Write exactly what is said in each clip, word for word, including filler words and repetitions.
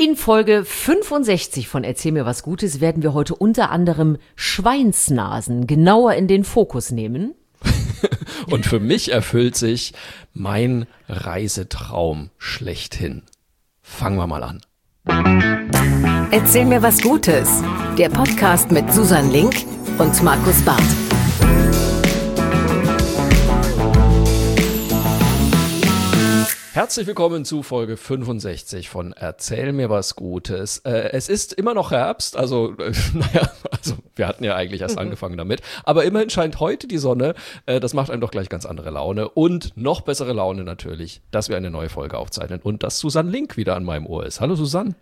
In Folge fünfundsechzig von Erzähl mir was Gutes werden wir heute unter anderem Schweinsnasen genauer in den Fokus nehmen. Und für mich erfüllt sich mein Reisetraum schlechthin. Fangen wir mal an. Erzähl mir was Gutes. Der Podcast mit Susan Link und Markus Barth. Herzlich willkommen zu Folge fünfundsechzig von Erzähl mir was Gutes. Äh, es ist immer noch Herbst, also äh, naja, also wir hatten ja eigentlich erst angefangen damit, aber immerhin scheint heute die Sonne, äh, das macht einem doch gleich ganz andere Laune und noch bessere Laune natürlich, dass wir eine neue Folge aufzeichnen und dass Susan Link wieder an meinem Ohr ist. Hallo Susanne.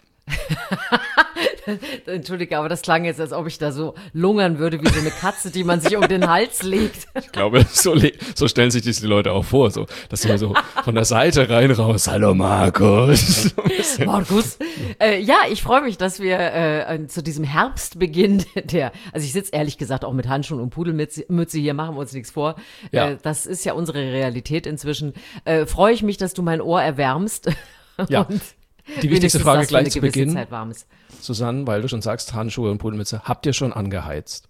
Entschuldige, aber das klang jetzt, als ob ich da so lungern würde wie so eine Katze, die man sich um den Hals legt. Ich glaube, so, le- so stellen sich das die Leute auch vor, so, dass sie so von der Seite rein raus. Hallo Markus. Markus. Äh, ja, ich freue mich, dass wir äh, zu diesem Herbstbeginn der, also ich sitze ehrlich gesagt auch mit Handschuhen und Pudelmütze hier, machen wir uns nichts vor. Ja. Äh, das ist ja unsere Realität inzwischen. Äh, freue ich mich, dass du mein Ohr erwärmst. Ja. Und die wichtigste Frage gleich zu Beginn. Zeit warm ist. Susanne, weil du schon sagst, Handschuhe und Pudelmütze, habt ihr schon angeheizt?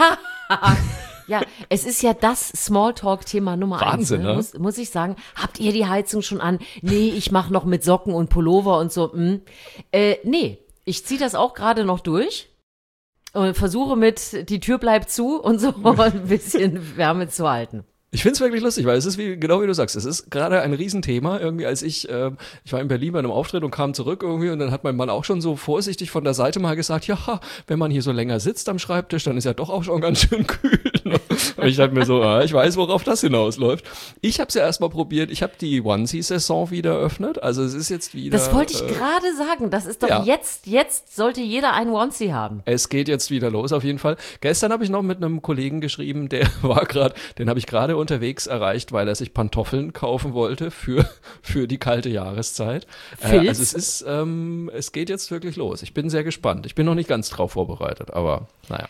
Ja, es ist ja das Smalltalk-Thema Nummer Wahnsinn, eins. Ne? ne? Muss, muss ich sagen. Habt ihr die Heizung schon an? Nee, ich mache noch mit Socken und Pullover und so. Hm. Äh, nee, ich ziehe das auch gerade noch durch und versuche mit, die Tür bleibt zu und so ein bisschen Wärme zu halten. Ich find's wirklich lustig, weil es ist wie, genau wie du sagst, es ist gerade ein Riesenthema irgendwie, als ich, äh, ich war in Berlin bei einem Auftritt und kam zurück irgendwie und dann hat mein Mann auch schon so vorsichtig von der Seite mal gesagt, ja, wenn man hier so länger sitzt am Schreibtisch, dann ist ja doch auch schon ganz schön kühl. Und ich dachte mir so, ah, ich weiß, worauf das hinausläuft. Ich habe es ja erstmal probiert, ich habe die Onesie-Saison wieder eröffnet, also es ist jetzt wieder. Das wollte ich äh, gerade sagen, das ist doch ja. jetzt, jetzt sollte jeder einen Onesie haben. Es geht jetzt wieder los auf jeden Fall. Gestern habe ich noch mit einem Kollegen geschrieben, der war gerade, den habe ich gerade unterwegs erreicht, weil er sich Pantoffeln kaufen wollte für, für die kalte Jahreszeit. Äh, also es ist, ähm, es geht jetzt wirklich los. Ich bin sehr gespannt. Ich bin noch nicht ganz drauf vorbereitet, aber naja.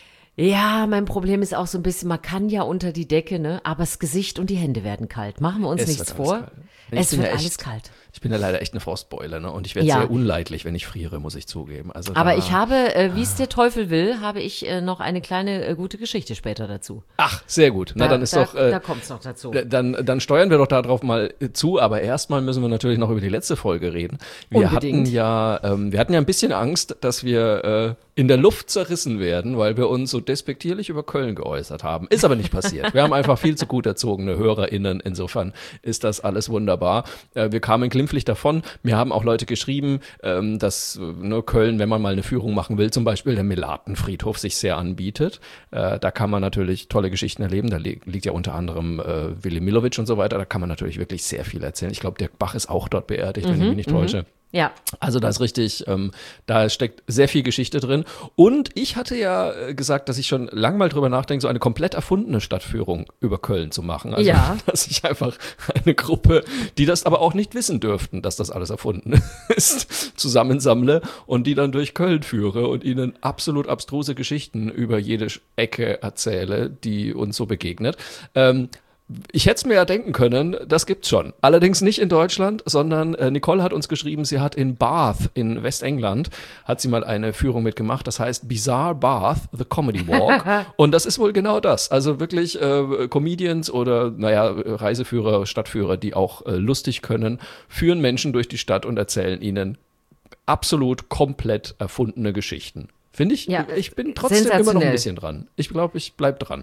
Ja, mein Problem ist auch so ein bisschen, man kann ja unter die Decke, ne, aber das Gesicht und die Hände werden kalt. Machen wir uns Es nichts wird alles vor. kalt. Es Ich bin wird ja echt- alles kalt. Ich bin ja leider echt eine Frostbeule, ne? Und ich werde Ja. sehr unleidlich, wenn ich friere, muss ich zugeben. Also Aber da, ich habe, äh, wie es der Teufel will, habe ich äh, noch eine kleine äh, gute Geschichte später dazu. Ach, sehr gut. Na, Da- dann ist da, doch. Äh, da kommt's noch dazu. Dann, dann steuern wir doch darauf mal äh, zu, aber erstmal müssen wir natürlich noch über die letzte Folge reden. Wir Unbedingt. hatten ja, ähm, wir hatten ja ein bisschen Angst, dass wir äh, in der Luft zerrissen werden, weil wir uns so despektierlich über Köln geäußert haben. Ist aber nicht passiert. Wir haben einfach viel zu gut erzogene HörerInnen. Insofern ist das alles wunderbar. Äh, wir kamen glimpflich davon. Mir haben auch Leute geschrieben, ähm, dass äh, ne, Köln, wenn man mal eine Führung machen will, zum Beispiel der Melatenfriedhof sich sehr anbietet. Äh, da kann man natürlich tolle Geschichten erleben. Da li- liegt ja unter anderem äh, Willy Milovic und so weiter. Da kann man natürlich wirklich sehr viel erzählen. Ich glaube, Dirk Bach ist auch dort beerdigt, wenn ich mich nicht täusche. Ja, Also da ist richtig, ähm, da steckt sehr viel Geschichte drin. Und ich hatte ja äh, gesagt, dass ich schon lang mal drüber nachdenke, so eine komplett erfundene Stadtführung über Köln zu machen. Also, Ja. dass ich einfach eine Gruppe, die das aber auch nicht wissen dürften, dass das alles erfunden ist, zusammensammle und die dann durch Köln führe und ihnen absolut abstruse Geschichten über jede Ecke erzähle, die uns so begegnet. Ähm, Ich hätte es mir ja denken können, das gibt's schon. Allerdings nicht in Deutschland, sondern äh, Nicole hat uns geschrieben, sie hat in Bath in Westengland, hat sie mal eine Führung mitgemacht, das heißt Bizarre Bath, The Comedy Walk. Und das ist wohl genau das. Also wirklich äh, Comedians oder, naja, Reiseführer, Stadtführer, die auch äh, lustig können, führen Menschen durch die Stadt und erzählen ihnen absolut komplett erfundene Geschichten. Finde ich, Ja, ich bin trotzdem immer noch sensationell. ein bisschen dran. Ich glaube, ich bleib dran.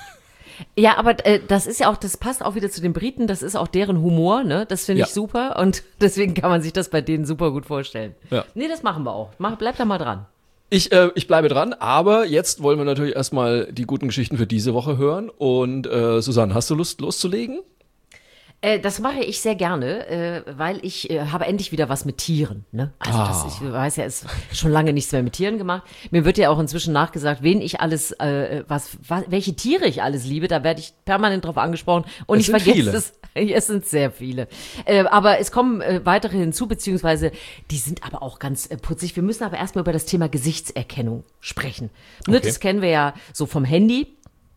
ja, aber äh, das ist ja auch, das passt auch wieder zu den Briten, das ist auch deren Humor, ne? Das finde Ja. ich super und deswegen kann man sich das bei denen super gut vorstellen. Ja. Nee, das machen wir auch. Mach, bleib da mal dran. Ich, äh, ich bleibe dran, aber jetzt wollen wir natürlich erstmal die guten Geschichten für diese Woche hören. Und äh, Susanne, hast du Lust loszulegen? Äh, das mache ich sehr gerne, äh, weil ich äh, habe endlich wieder was mit Tieren. Ne? Also das, ich weiß ja, es ist schon lange nichts mehr mit Tieren gemacht. Mir wird ja auch inzwischen nachgesagt, wen ich alles, äh, was, was, welche Tiere ich alles liebe. Da werde ich permanent drauf angesprochen und Es ich sind vergesse viele. es. Es sind sehr viele. Äh, aber es kommen äh, weitere hinzu, beziehungsweise die sind aber auch ganz äh, putzig. Wir müssen aber erstmal über das Thema Gesichtserkennung sprechen. Ne, Okay. das kennen wir ja so vom Handy.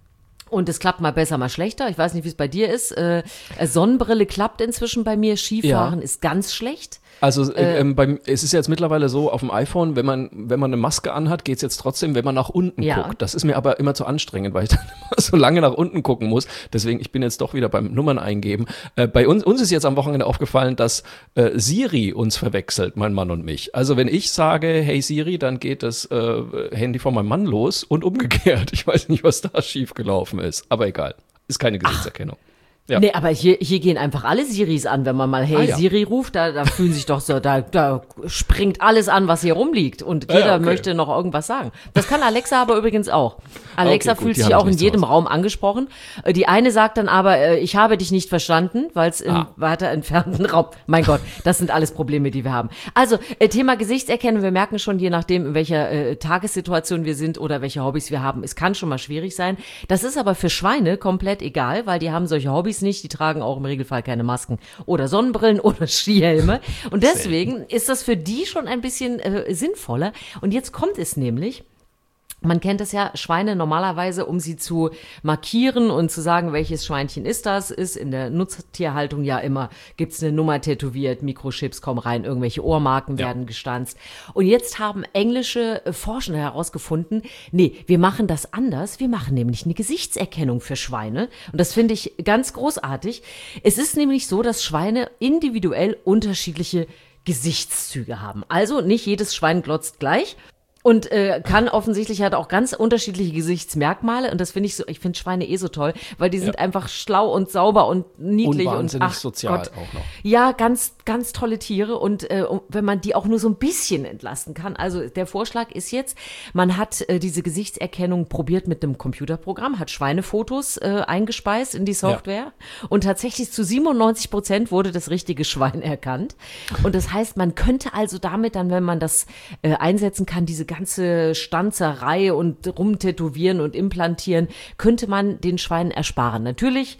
Und es klappt mal besser, mal schlechter. Ich weiß nicht, wie es bei dir ist. Äh, Sonnenbrille klappt inzwischen bei mir. Skifahren ja. ist ganz schlecht. Also äh, ähm, beim, es ist jetzt mittlerweile so auf dem iPhone, wenn man wenn man eine Maske anhat, geht es jetzt trotzdem, wenn man nach unten ja. guckt. Das ist mir aber immer zu anstrengend, weil ich dann immer so lange nach unten gucken muss. Deswegen, ich bin jetzt doch wieder beim Nummern eingeben. Äh, bei uns, uns ist jetzt am Wochenende aufgefallen, dass äh, Siri uns verwechselt, mein Mann und mich. Also wenn ich sage, hey Siri, dann geht das äh, Handy von meinem Mann los und umgekehrt. Ich weiß nicht, was da schiefgelaufen ist, aber egal. Ist keine Gesichtserkennung. Ach. Ja. Nee, aber hier, hier gehen einfach alle Siris an, wenn man mal Hey ah, ja. Siri ruft, da, da fühlen sich doch so, da, da springt alles an, was hier rumliegt und jeder ja, okay. möchte noch irgendwas sagen. Das kann Alexa aber übrigens auch. Alexa okay, fühlt gut, sich auch in jedem Raum angesprochen. Die eine sagt dann aber, ich habe dich nicht verstanden, weil es im ah. weiter entfernten Raum, mein Gott, das sind alles Probleme, die wir haben. Also, Thema Gesichtserkennung, wir merken schon, je nachdem, in welcher äh, Tagessituation wir sind oder welche Hobbys wir haben, es kann schon mal schwierig sein. Das ist aber für Schweine komplett egal, weil die haben solche Hobbys nicht, die tragen auch im Regelfall keine Masken oder Sonnenbrillen oder Skihelme und deswegen ist das für die schon ein bisschen äh, sinnvoller und jetzt kommt es nämlich, man kennt es ja, Schweine normalerweise, um sie zu markieren und zu sagen, welches Schweinchen ist das, ist in der Nutztierhaltung ja immer, gibt's eine Nummer tätowiert, Mikrochips kommen rein, irgendwelche Ohrmarken ja. werden gestanzt. Und jetzt haben englische Forscher herausgefunden, nee, wir machen das anders, wir machen nämlich eine Gesichtserkennung für Schweine. Und das finde ich ganz großartig. Es ist nämlich so, dass Schweine individuell unterschiedliche Gesichtszüge haben. Also nicht jedes Schwein glotzt gleich. Und äh, kann offensichtlich hat auch ganz unterschiedliche Gesichtsmerkmale und das finde ich so, ich finde Schweine eh so toll, weil die sind ja. einfach schlau und sauber und niedlich und, und ach sozial Gott. Auch noch. Ja, ganz ganz tolle Tiere und äh, wenn man die auch nur so ein bisschen entlasten kann. Also der Vorschlag ist jetzt, man hat äh, diese Gesichtserkennung probiert mit einem Computerprogramm, hat Schweinefotos äh, eingespeist in die Software ja. und tatsächlich zu siebenundneunzig Prozent wurde das richtige Schwein erkannt. Und das heißt, man könnte also damit dann, wenn man das äh, einsetzen kann, diese ganze Stanzerei und rumtätowieren und implantieren, könnte man den Schweinen ersparen. Natürlich,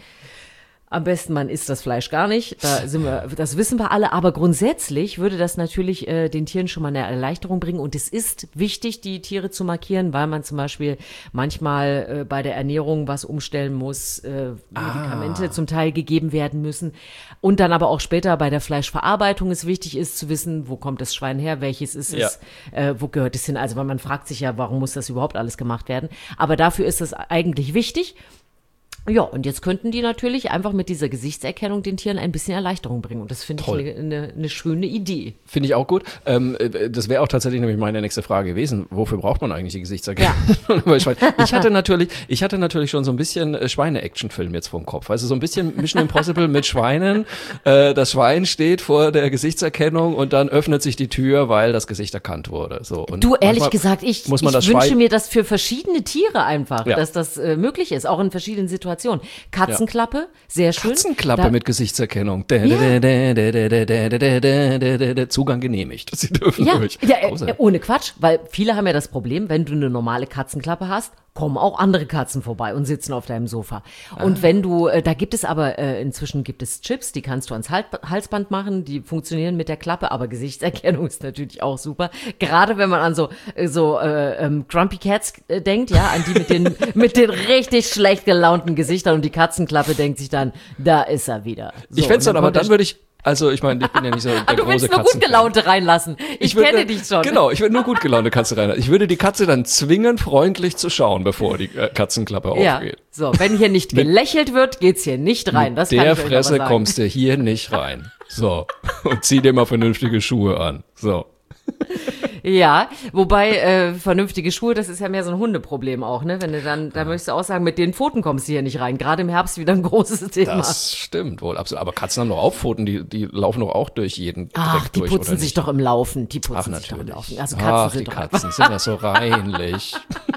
am besten man isst das Fleisch gar nicht, da sind wir, das wissen wir alle, aber grundsätzlich würde das natürlich äh, den Tieren schon mal eine Erleichterung bringen und es ist wichtig, die Tiere zu markieren, weil man zum Beispiel manchmal äh, bei der Ernährung was umstellen muss, äh, Medikamente ah. zum Teil gegeben werden müssen und dann aber auch später bei der Fleischverarbeitung es wichtig ist zu wissen, wo kommt das Schwein her, welches ist ja. es, äh, wo gehört es hin, also weil man fragt sich ja, warum muss das überhaupt alles gemacht werden, aber dafür ist das eigentlich wichtig. Ja, und jetzt könnten die natürlich einfach mit dieser Gesichtserkennung den Tieren ein bisschen Erleichterung bringen. Und das finde ich eine, eine, eine schöne Idee. Finde ich auch gut. Ähm, das wäre auch tatsächlich nämlich meine nächste Frage gewesen. Wofür braucht man eigentlich die Gesichtserkennung? Ja. ich hatte natürlich, ich hatte natürlich schon so ein bisschen Schweine-Action-Film jetzt vom Kopf. Also so ein bisschen Mission Impossible mit Schweinen. Äh, das Schwein steht vor der Gesichtserkennung und dann öffnet sich die Tür, weil das Gesicht erkannt wurde. So, und du, ehrlich gesagt, ich, muss man ich das wünsche Schwein- mir das für verschiedene Tiere einfach, ja. dass das äh, möglich ist, auch in verschiedenen Situationen. Katzenklappe, ja. sehr schön. Katzenklappe da, mit Gesichtserkennung. Ja. Zugang genehmigt. Sie dürfen ja. durch. Ja, äh, ohne Quatsch, weil viele haben ja das Problem, wenn du eine normale Katzenklappe hast, kommen auch andere Katzen vorbei und sitzen auf deinem Sofa. Und ah. wenn du, äh, da gibt es aber, äh, inzwischen gibt es Chips, die kannst du ans Hal- Halsband machen, die funktionieren mit der Klappe, aber Gesichtserkennung ist natürlich auch super. Gerade wenn man an so, so äh, ähm, Grumpy Cats äh, denkt, ja, an die mit den, mit den richtig schlecht gelaunten Gesichtern und die Katzenklappe denkt sich dann, da ist er wieder. So, ich fände es dann, aber dann würde ich, also ich meine, ich bin ja nicht so der ah, du große willst nur gut gelaunte reinlassen. Ich, ich würde, kenne dich schon. Genau, ich würde nur gut gelaunte Katze reinlassen. Ich würde die Katze dann zwingen, freundlich zu schauen, bevor die äh, Katzenklappe ja, aufgeht. So, wenn hier nicht gelächelt wird, geht's hier nicht rein. Das mit kann der ich euch Fresse aber sagen. kommst du hier nicht rein. So, und zieh dir mal vernünftige Schuhe an. So. Ja, wobei äh, vernünftige Schuhe, das ist ja mehr so ein Hundeproblem auch, ne? Wenn du dann, da möchtest du auch sagen, mit den Pfoten kommst du hier nicht rein. Gerade im Herbst wieder ein großes Thema. Das stimmt wohl, absolut. Aber Katzen haben doch auch Pfoten, die, die laufen doch auch durch jeden Dreck Ach, die durch, putzen oder sich nicht? doch im Laufen. Die putzen Ach, sich doch im natürlich. Laufen. Also Katzen Ach, sind die doch Katzen sind ja so reinlich.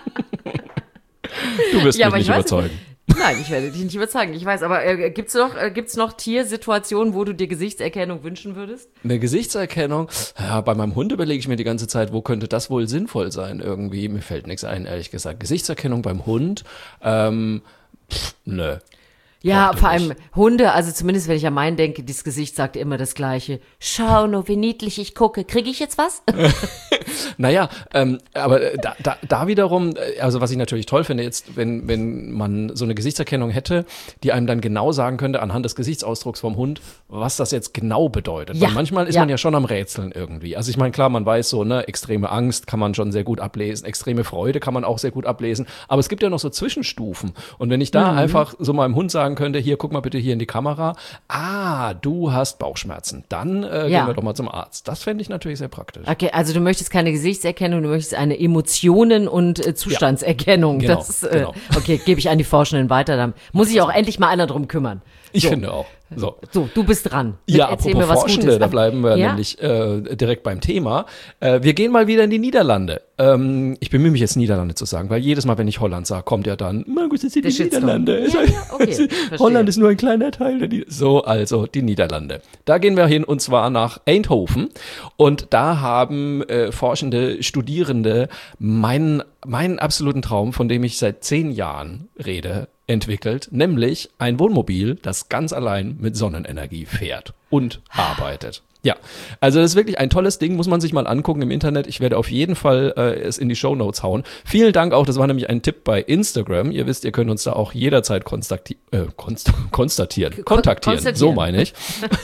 Du wirst ja, mich nicht überzeugen. Nicht. Nein, ich werde dich nicht überzeugen. Ich weiß, aber äh, gibt's noch, äh, gibt's noch Tiersituationen, wo du dir Gesichtserkennung wünschen würdest? Eine Gesichtserkennung? Ja, bei meinem Hund überlege ich mir die ganze Zeit, wo könnte das wohl sinnvoll sein irgendwie. Mir fällt nichts ein, ehrlich gesagt. Gesichtserkennung beim Hund? Ähm, pff, nö. Ja, Braucht ihr vor allem nicht. Hunde, also zumindest wenn ich an meinen denke, dieses Gesicht sagt immer das Gleiche. Schau nur, wie niedlich ich gucke. Kriege ich jetzt was? Naja, ähm, aber äh, da, da, da wiederum, äh, also was ich natürlich toll finde, jetzt, wenn, wenn man so eine Gesichtserkennung hätte, die einem dann genau sagen könnte, anhand des Gesichtsausdrucks vom Hund, was das jetzt genau bedeutet. Ja, Weil manchmal ist ja. man ja schon am Rätseln irgendwie. Also ich meine, klar, man weiß so, ne, extreme Angst kann man schon sehr gut ablesen, extreme Freude kann man auch sehr gut ablesen, aber es gibt ja noch so Zwischenstufen. Und wenn ich da Mhm. einfach so meinem Hund sagen könnte, hier, guck mal bitte hier in die Kamera, ah, du hast Bauchschmerzen, dann äh, Ja. gehen wir doch mal zum Arzt. Das fände ich natürlich sehr praktisch. Okay, also du möchtest keine Gesichtserkennung, du möchtest eine Emotionen- und äh, Zustandserkennung. Genau, das, äh, genau. Okay, gebe ich an die Forschenden weiter. Dann muss sich auch endlich mal einer drum kümmern. Ich so. finde auch. So. So, du bist dran. Mit Ja, Erzähl apropos mir was Forschende, Gutes. da bleiben wir Ja? nämlich äh, direkt beim Thema. Äh, wir gehen mal wieder in die Niederlande. Ähm, ich bemühe mich jetzt Niederlande zu sagen, weil jedes Mal, wenn ich Holland sage, kommt ja dann, Markus, das sind Der die Shitstorm. Niederlande. Ja, ja, okay, verstehe. Holland ist nur ein kleiner Teil der Niederlande. So, also die Niederlande. Da gehen wir hin und zwar nach Eindhoven. Und da haben äh, forschende Studierende meinen, meinen absoluten Traum, von dem ich seit zehn Jahren rede, entwickelt, nämlich ein Wohnmobil, das ganz allein mit Sonnenenergie fährt und arbeitet. Ja, also das ist wirklich ein tolles Ding, muss man sich mal angucken im Internet. Ich werde auf jeden Fall äh, es in die Shownotes hauen. Vielen Dank auch, das war nämlich ein Tipp bei Instagram. Ihr wisst, ihr könnt uns da auch jederzeit konstakti- äh, konst- konstatieren, kontaktieren, konstatieren. so meine ich.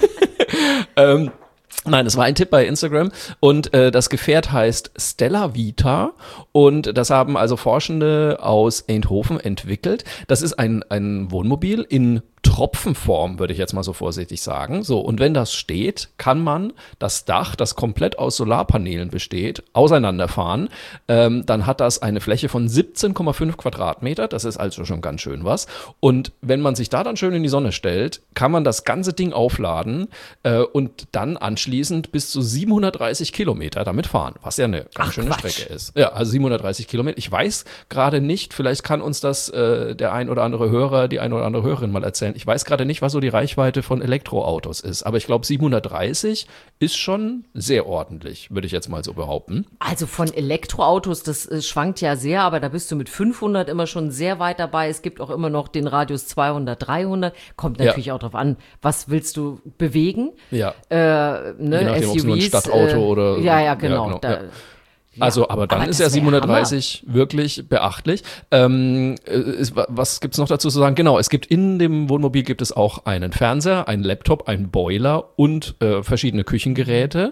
ähm, Nein, es war ein Tipp bei Instagram und äh, das Gefährt heißt Stella Vita und das haben also Forschende aus Eindhoven entwickelt. Das ist ein, ein Wohnmobil in Tropfenform, würde ich jetzt mal so vorsichtig sagen. So, und wenn das steht, kann man das Dach, das komplett aus Solarpanelen besteht, auseinanderfahren. Ähm, dann hat das eine Fläche von siebzehn Komma fünf Quadratmeter. Das ist also schon ganz schön was. Und wenn man sich da dann schön in die Sonne stellt, kann man das ganze Ding aufladen äh, und dann anschließend bis zu siebenhundertdreißig Kilometer damit fahren, was ja eine ganz Ach, schöne Quatsch. Strecke ist. Ja, also siebenhundertdreißig Kilometer. Ich weiß gerade nicht, vielleicht kann uns das äh, der ein oder andere Hörer, die ein oder andere Hörerin mal erzählen. Ich weiß gerade nicht, was so die Reichweite von Elektroautos ist, aber ich glaube siebenhundertdreißig ist schon sehr ordentlich, würde ich jetzt mal so behaupten. Also von Elektroautos, das äh, schwankt ja sehr, aber da bist du mit fünfhundert immer schon sehr weit dabei. Es gibt auch immer noch den Radius zweihundert, dreihundert. Kommt Ja. natürlich auch drauf an, was willst du bewegen? Ja. Äh, ne, Je nachdem, ob es nur ein S U Vs, Stadtauto äh, oder- Ja, ja, ja, genau. genau, Da, ja. Also, aber dann aber ist das ja wär siebenhundertdreißig wirklich beachtlich. Ähm, äh, ist, was gibt's noch dazu zu sagen? Genau, es gibt in dem Wohnmobil gibt es auch einen Fernseher, einen Laptop, einen Boiler und äh, verschiedene Küchengeräte.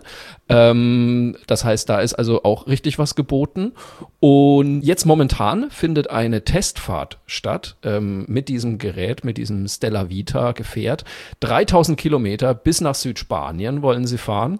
Ähm, das heißt, da ist also auch richtig was geboten. Und jetzt momentan findet eine Testfahrt statt ähm, mit diesem Gerät, mit diesem Stella Vita Gefährt. dreitausend Kilometer bis nach Südspanien wollen sie fahren.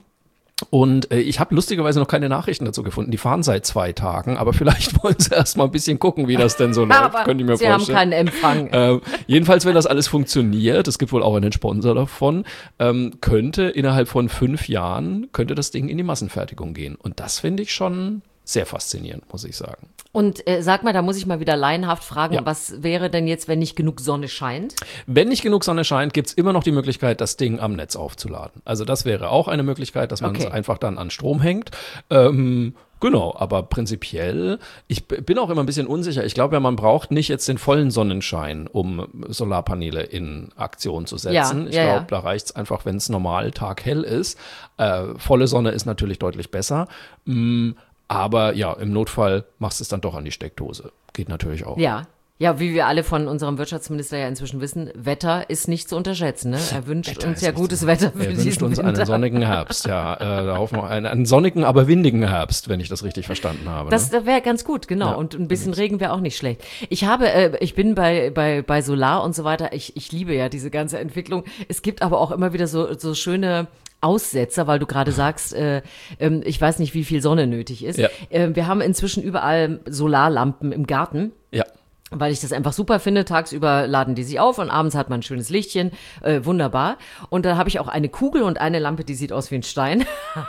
Und äh, ich habe lustigerweise noch keine Nachrichten dazu gefunden. Die fahren seit zwei Tagen, aber vielleicht wollen sie erst mal ein bisschen gucken, wie das denn so läuft. aber Könnte ich mir sie vorstellen. haben keinen Empfang. Ähm, jedenfalls, wenn das alles funktioniert, es gibt wohl auch einen Sponsor davon, ähm, könnte innerhalb von fünf Jahren, könnte das Ding in die Massenfertigung gehen. Und das finde ich schon sehr faszinierend, muss ich sagen. Und äh, sag mal, da muss ich mal wieder laienhaft fragen, Ja. was wäre denn jetzt, wenn nicht genug Sonne scheint? Wenn nicht genug Sonne scheint, gibt's immer noch die Möglichkeit, das Ding am Netz aufzuladen. Also das wäre auch eine Möglichkeit, dass man es Okay. einfach dann an Strom hängt. Ähm, genau, aber prinzipiell, ich b- bin auch immer ein bisschen unsicher. Ich glaube ja, man braucht nicht jetzt den vollen Sonnenschein, um Solarpaneele in Aktion zu setzen. Ja, ich ja, glaube, ja. da reicht's einfach, wenn es normal taghell ist. Äh, volle Sonne ist natürlich deutlich besser. Mm, aber ja, im Notfall machst du es dann doch an die Steckdose. Geht natürlich auch. Ja. Ja, wie wir alle von unserem Wirtschaftsminister ja inzwischen wissen, Wetter ist nicht zu unterschätzen. Ne? Er wünscht Wetter uns ist ja nicht gutes zu- Wetter für Er diesen wünscht uns Winter. einen sonnigen Herbst, ja. Äh, da hoffen wir einen, einen sonnigen, aber windigen Herbst, wenn ich das richtig verstanden habe. Das, ne? das wäre ganz gut, genau. Ja, und ein bisschen Regen wäre auch nicht schlecht. Ich habe, äh, ich bin bei, bei, bei Solar und so weiter. Ich, ich liebe ja diese ganze Entwicklung. Es gibt aber auch immer wieder so, so schöne Aussetzer, weil du gerade sagst, äh, ähm, ich weiß nicht, wie viel Sonne nötig ist. Ja. Ähm, wir haben inzwischen überall Solarlampen im Garten. Ja. Weil ich das einfach super finde. Tagsüber laden die sich auf und abends hat man ein schönes Lichtchen. Äh, wunderbar. Und da habe ich auch eine Kugel und eine Lampe, die sieht aus wie ein Stein.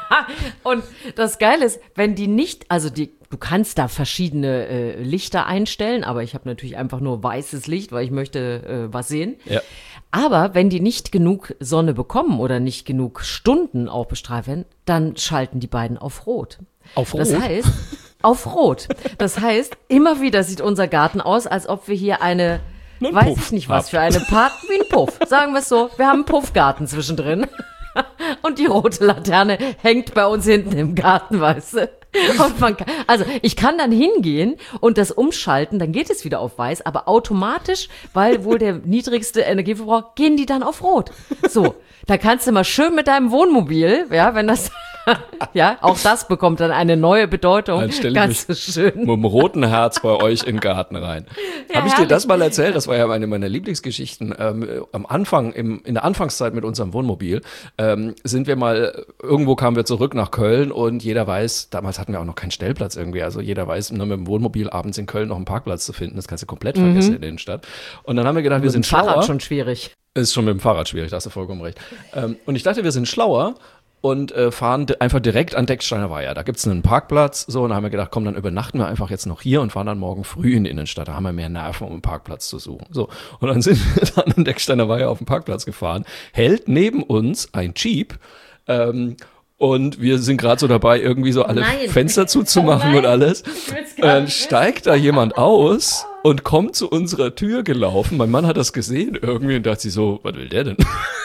Und das Geile ist, wenn die nicht, also die, du kannst da verschiedene äh, Lichter einstellen, aber ich habe natürlich einfach nur weißes Licht, weil ich möchte äh, was sehen. Ja. Aber wenn die nicht genug Sonne bekommen oder nicht genug Stunden auch bestrahlt werden, dann schalten die beiden auf Rot. Auf Rot? Das heißt, auf Rot. Das heißt, immer wieder sieht unser Garten aus, als ob wir hier eine Ein weiß Puff ich nicht, was habt. für eine Part, wie ein Puff. Sagen wir es so, wir haben einen Puffgarten zwischendrin. Und die rote Laterne hängt bei uns hinten im Garten, weißt du. Und man kann, also ich kann dann hingehen und das umschalten, dann geht es wieder auf weiß, aber automatisch, weil wohl der niedrigste Energieverbrauch, gehen die dann auf rot. So, da kannst du mal schön mit deinem Wohnmobil, ja, wenn das, ja, auch das bekommt dann eine neue Bedeutung. Dann stell ich Ganz mich schön. mit dem roten Herz bei euch in den Garten rein. Ja, Habe ich dir herrlich. das mal erzählt? Das war ja eine meiner Lieblingsgeschichten. Ähm, am Anfang, im, in der Anfangszeit mit unserem Wohnmobil, ähm, sind wir mal, irgendwo kamen wir zurück nach Köln und jeder weiß, damals hatten wir auch noch keinen Stellplatz irgendwie, also jeder weiß, nur mit dem Wohnmobil abends in Köln noch einen Parkplatz zu finden, das kannst du komplett vergessen in der Innenstadt. Und dann haben wir gedacht, wir Mit dem sind schlauer. Fahrrad schon schwierig. Ist schon mit dem Fahrrad schwierig, da hast du vollkommen recht. Ähm, und ich dachte, wir sind schlauer und äh, fahren di- einfach direkt an Decksteiner Weiher. Da gibt's einen Parkplatz, so, und da haben wir gedacht, komm, dann übernachten wir einfach jetzt noch hier und fahren dann morgen früh in die Innenstadt. Da haben wir mehr Nerven, um einen Parkplatz zu suchen. So, und dann sind wir dann an Decksteiner Weiher auf den Parkplatz gefahren, hält neben uns ein Jeep, ähm, und wir sind gerade so dabei, irgendwie so alle Nein. Fenster zuzumachen Oh nein. und alles. Ich will's gar Dann nicht steigt da jemand aus und kommt zu unserer Tür gelaufen. Mein Mann hat das gesehen irgendwie und dachte sich so, was will der denn?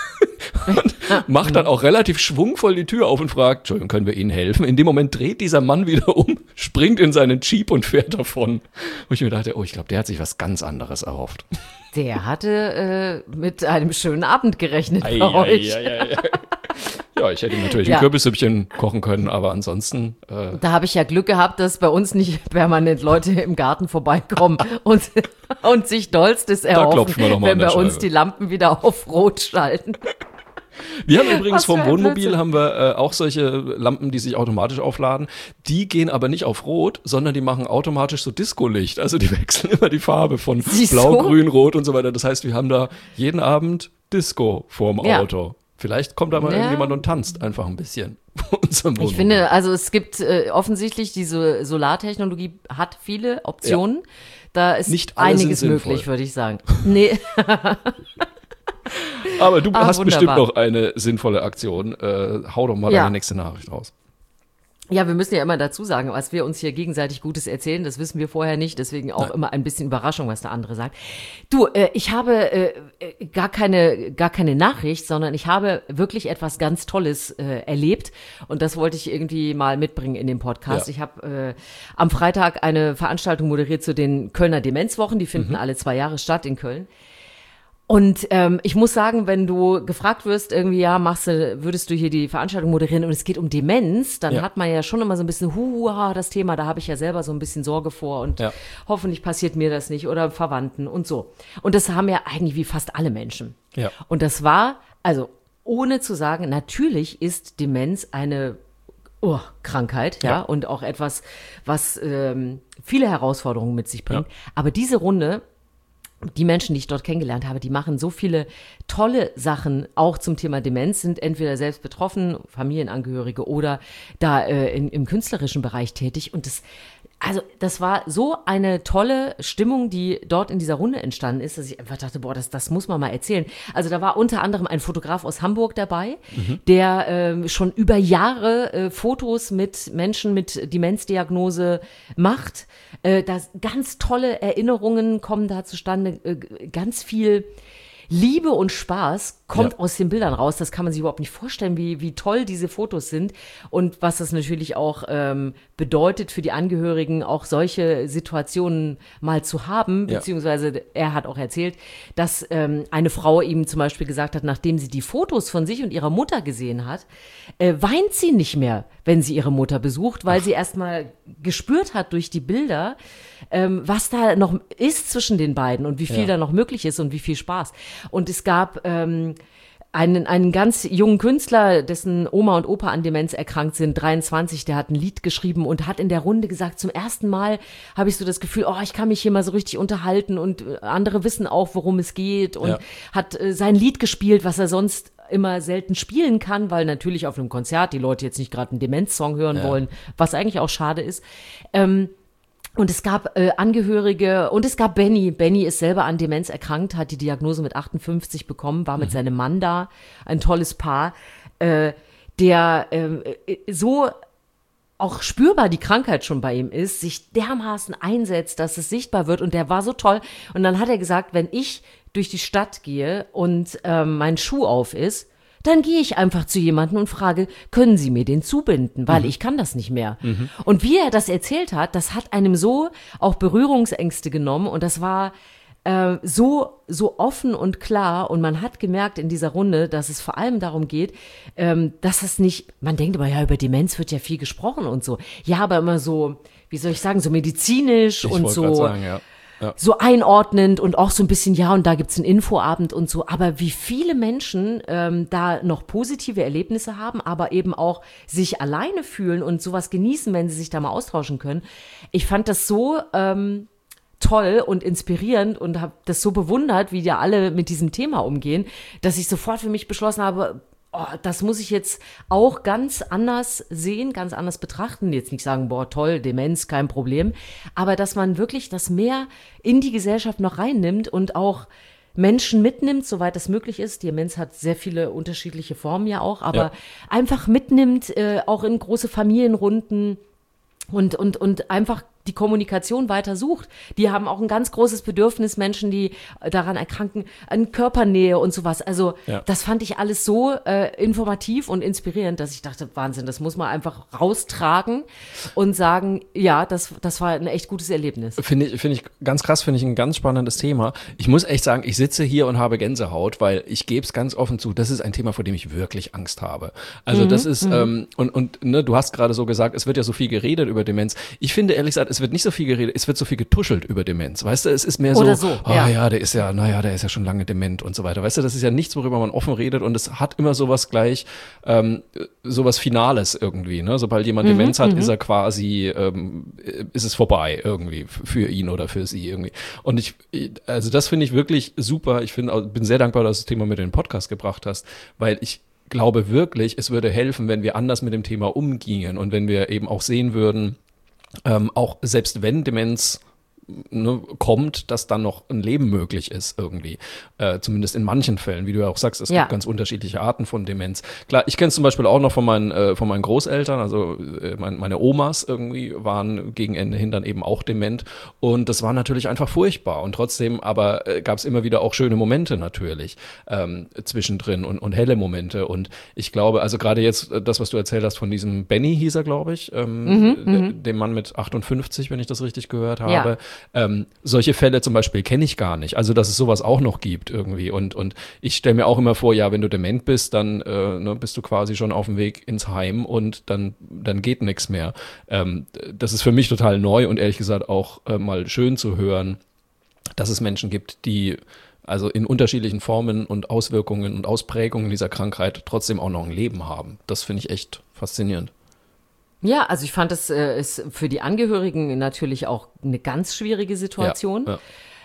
Und macht dann auch relativ schwungvoll die Tür auf und fragt, Entschuldigung, können wir Ihnen helfen? In dem Moment dreht dieser Mann wieder um, springt in seinen Jeep und fährt davon. Wo ich mir dachte, oh, ich glaube, der hat sich was ganz anderes erhofft. Der hatte äh, mit einem schönen Abend gerechnet bei Ei, ei, euch. ei, ei, ei. Ja, ich hätte ihm natürlich Ja. ein Kürbissüppchen kochen können, aber ansonsten, äh, Da habe ich ja Glück gehabt, dass bei uns nicht permanent Leute im Garten vorbeikommen und, und sich Dollstes erhoffen, klopfen wir doch mal wenn an der bei uns Scheibe. die Lampen wieder auf Rot schalten. wir haben übrigens Was für vom ein Wohnmobil Blödsinn. haben wir äh, auch solche Lampen, die sich automatisch aufladen. Die gehen aber nicht auf Rot, sondern die machen automatisch so Disco-Licht. Also die wechseln immer die Farbe von Siehst Blau, du? Grün, Rot und so weiter. Das heißt, wir haben da jeden Abend Disco vorm Ja. Auto. Vielleicht kommt da mal Ja. irgendjemand und tanzt einfach ein bisschen vor unserem Wohnmobil. Ich finde, also es gibt äh, offensichtlich, diese Solartechnologie hat viele Optionen. Da ist Nicht alle sind einiges sinnvoll. möglich, würde ich sagen. Nee, Aber du Ah, hast bestimmt wunderbar. noch eine sinnvolle Aktion. Äh, hau doch mal Ja. deine nächste Nachricht raus. ja, wir müssen ja immer dazu sagen, was wir uns hier gegenseitig Gutes erzählen, das wissen wir vorher nicht, deswegen auch Nein. immer ein bisschen Überraschung, was der andere sagt. Du, äh, ich habe äh, äh, gar keine gar keine Nachricht, sondern ich habe wirklich etwas ganz Tolles äh, erlebt und das wollte ich irgendwie mal mitbringen in den Podcast. Ja. Ich habe äh, am Freitag eine Veranstaltung moderiert zu den Kölner Demenzwochen, die finden alle zwei Jahre statt in Köln. Und ähm, ich muss sagen, wenn du gefragt wirst, irgendwie, ja, machst du, würdest du hier die Veranstaltung moderieren und es geht um Demenz, dann Ja. hat man ja schon immer so ein bisschen, huha, das Thema, da habe ich ja selber so ein bisschen Sorge vor und Ja. hoffentlich passiert mir das nicht oder Verwandten und so. Und das haben ja eigentlich wie fast alle Menschen. Ja. Und das war, also ohne zu sagen, natürlich ist Demenz eine oh, Krankheit, ja, Ja. und auch etwas, was ähm, viele Herausforderungen mit sich bringt. Ja. Aber diese Runde, die Menschen, die ich dort kennengelernt habe, die machen so viele tolle Sachen auch zum Thema Demenz, sind entweder selbst betroffen, Familienangehörige oder da äh, in, im künstlerischen Bereich tätig. Und das, also das war so eine tolle Stimmung, die dort in dieser Runde entstanden ist, dass ich einfach dachte, boah, das, das muss man mal erzählen. Also da war unter anderem ein Fotograf aus Hamburg dabei, Mhm. der ähm, schon über Jahre äh, Fotos mit Menschen mit Demenzdiagnose macht. Äh, da ganz tolle Erinnerungen kommen da zustande, äh, ganz viel Liebe und Spaß kommt Ja. aus den Bildern raus. Das kann man sich überhaupt nicht vorstellen, wie, wie toll diese Fotos sind und was das natürlich auch ähm, bedeutet für die Angehörigen, auch solche Situationen mal zu haben. Ja. Beziehungsweise er hat auch erzählt, dass ähm, eine Frau ihm zum Beispiel gesagt hat, nachdem sie die Fotos von sich und ihrer Mutter gesehen hat, äh, weint sie nicht mehr, wenn sie ihre Mutter besucht, weil sie erstmal gespürt hat durch die Bilder, ähm, was da noch ist zwischen den beiden und wie viel Ja. da noch möglich ist und wie viel Spaß. Und es gab ähm, einen, einen ganz jungen Künstler, dessen Oma und Opa an Demenz erkrankt sind, dreiundzwanzig, der hat ein Lied geschrieben und hat in der Runde gesagt, zum ersten Mal habe ich so das Gefühl, oh, ich kann mich hier mal so richtig unterhalten und äh, andere wissen auch, worum es geht und Ja. hat äh, sein Lied gespielt, was er sonst immer selten spielen kann, weil natürlich auf einem Konzert die Leute jetzt nicht gerade einen Demenz-Song hören Ja. wollen, was eigentlich auch schade ist. Ähm, Und es gab äh, Angehörige und es gab Benny. Benny ist selber an Demenz erkrankt, hat die Diagnose mit achtundfünfzig bekommen, war mit seinem Mann da, ein tolles Paar, äh, der ähm, äh, so auch spürbar die Krankheit schon bei ihm ist, sich dermaßen einsetzt, dass es sichtbar wird. Und der war so toll. Und dann hat er gesagt, wenn ich durch die Stadt gehe und ähm, mein Schuh auf ist, dann gehe ich einfach zu jemandem und frage, können Sie mir den zubinden, weil mhm. ich kann das nicht mehr. Mhm. Und wie er das erzählt hat, das hat einem so auch Berührungsängste genommen und das war äh, so so offen und klar und man hat gemerkt in dieser Runde, dass es vor allem darum geht, ähm, dass es nicht, man denkt immer, ja, über Demenz wird ja viel gesprochen und so. Ja, aber immer so, wie soll ich sagen, so medizinisch ich und so. Sagen, ja. Ja. So einordnend und auch so ein bisschen, ja, und da gibt's einen Infoabend und so. Aber wie viele Menschen ähm, da noch positive Erlebnisse haben, aber eben auch sich alleine fühlen und sowas genießen, wenn sie sich da mal austauschen können. Ich fand das so ähm, toll und inspirierend und habe das so bewundert, wie da alle mit diesem Thema umgehen, dass ich sofort für mich beschlossen habe, oh, das muss ich jetzt auch ganz anders sehen, ganz anders betrachten. Jetzt nicht sagen, boah, toll, Demenz, kein Problem. Aber dass man wirklich das mehr in die Gesellschaft noch reinnimmt und auch Menschen mitnimmt, soweit das möglich ist. Die Demenz hat sehr viele unterschiedliche Formen ja auch, aber ja. einfach mitnimmt, äh, auch in große Familienrunden und, und, und einfach die Kommunikation weiter sucht. Die haben auch ein ganz großes Bedürfnis, Menschen, die daran erkranken, an Körpernähe und sowas. Also ja. das fand ich alles so äh, informativ und inspirierend, dass ich dachte, Wahnsinn, das muss man einfach raustragen und sagen, ja, das, das war ein echt gutes Erlebnis. Finde ich, finde ich ganz krass, finde ich ein ganz spannendes Thema. Ich muss echt sagen, ich sitze hier und habe Gänsehaut, weil ich gebe es ganz offen zu, das ist ein Thema, vor dem ich wirklich Angst habe. Also mhm, das ist, mhm. ähm, und, und ne, du hast gerade so gesagt, es wird ja so viel geredet über Demenz. Ich finde ehrlich gesagt, es wird nicht so viel geredet, es wird so viel getuschelt über Demenz, weißt du, es ist mehr so, Oder so oh ja. ja, der ist ja, naja, der ist ja schon lange dement und so weiter, weißt du, das ist ja nichts, worüber man offen redet und es hat immer sowas gleich, ähm, sowas Finales irgendwie, ne, sobald jemand mhm, Demenz hat, m- ist er quasi, ähm, ist es vorbei irgendwie für ihn oder für sie irgendwie und ich, also das finde ich wirklich super, ich finde, bin sehr dankbar, dass du das Thema mit in den Podcast gebracht hast, weil ich glaube wirklich, es würde helfen, wenn wir anders mit dem Thema umgingen und wenn wir eben auch sehen würden, Ähm, auch selbst wenn Demenz ne, kommt, dass dann noch ein Leben möglich ist irgendwie. Äh, zumindest in manchen Fällen, wie du ja auch sagst, es ja. gibt ganz unterschiedliche Arten von Demenz. Klar, ich kenne es zum Beispiel auch noch von meinen, äh, von meinen Großeltern, also äh, mein, meine Omas irgendwie waren gegen Ende hin dann eben auch dement und das war natürlich einfach furchtbar und trotzdem aber äh, gab es immer wieder auch schöne Momente natürlich ähm, zwischendrin und, und helle Momente und ich glaube, also gerade jetzt äh, das, was du erzählt hast von diesem Benny hieß er, glaube ich, ähm, mhm, d- dem Mann mit achtundfünfzig, wenn ich das richtig gehört habe. Ja. Ähm, solche Fälle zum Beispiel kenne ich gar nicht. Also, dass es sowas auch noch gibt irgendwie. Und, und ich stelle mir auch immer vor, ja, wenn du dement bist, dann äh, ne, bist du quasi schon auf dem Weg ins Heim und dann, dann geht nichts mehr. Ähm, das ist für mich total neu und ehrlich gesagt auch äh, mal schön zu hören, dass es Menschen gibt, die also in unterschiedlichen Formen und Auswirkungen und Ausprägungen dieser Krankheit trotzdem auch noch ein Leben haben. Das finde ich echt faszinierend. Ja, also ich fand, das äh, ist für die Angehörigen natürlich auch eine ganz schwierige Situation. Ja, ja.